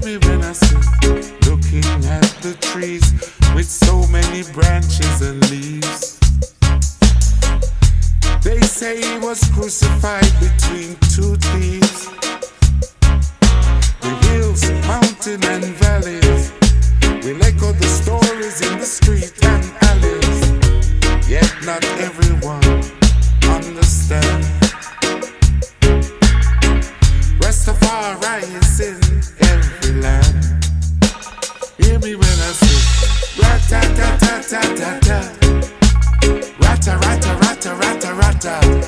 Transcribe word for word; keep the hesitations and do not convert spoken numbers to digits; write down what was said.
me when I sit looking at the trees with so many branches and leaves. They say he was crucified between two thieves. The hills, mountains and valleys will echo the stories in the street and alleys. Yet not everyone understands. Rastafari is in every land. Hear me when I say rat-ta-ta-ta-ta-ta-ta, rata-rata-rata-rata-rata.